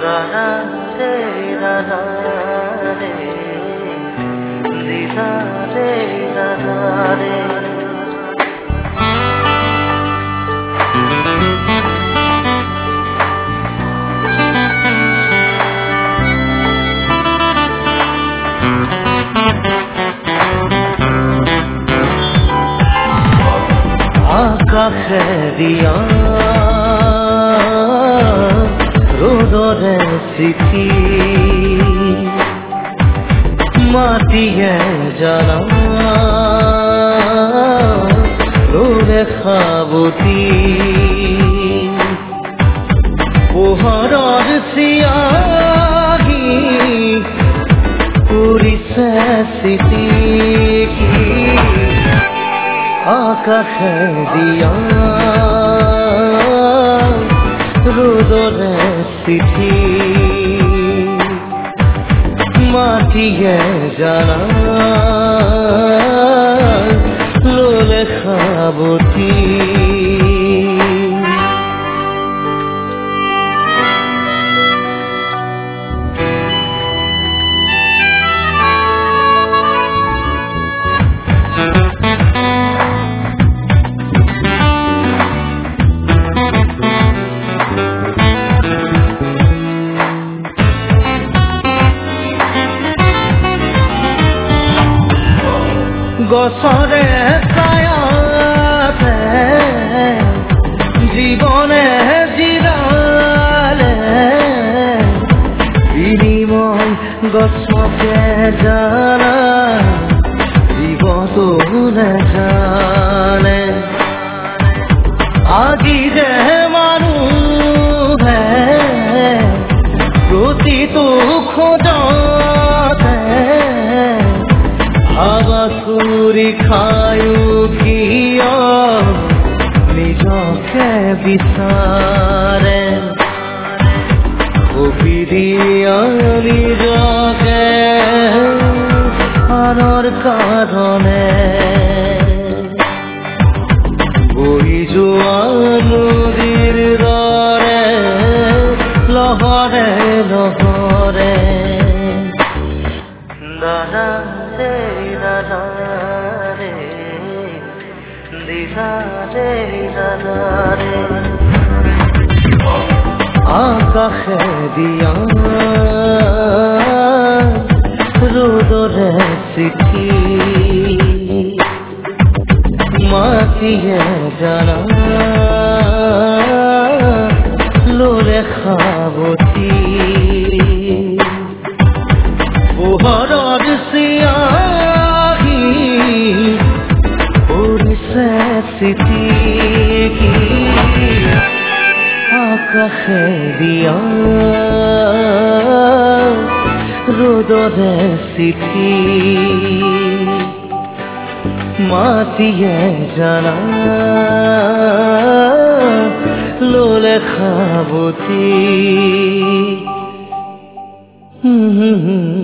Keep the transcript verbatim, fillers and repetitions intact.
আকাশে দিয়া রোদরে চিঠি মাটিয়ে জানা রোদে খাবতি পোহৰৰ চিয়াহি কৰিছে চিঠি আকাশে দিয়া রোদরে চিঠি মাটিয়ে জানা লোলে খাবতি গছৰে ছায়াতে জীৱনে জিৰালে বিনিময় গছকে জানা জীৱটো নেজানে আজি যে মানুহে প্ৰতিটো খোজতে হাবাসুরি খায়ু কিয় নিজকে বিচাৰে অবিদিয়া নিজকে আনৰ কাৰণে বহি যোৱা নদীৰ দৰে লহৰে লহৰে দাদা আকাশে দিয়া রোদরে চিঠি মাটিয়ে জানা লোলে খাবতি পোহৰৰ চিয়াহি কৰিছে চিঠি আকাশে দিয়া রোদরে চিঠি মাটিয়ে জানা লোলে খাবতি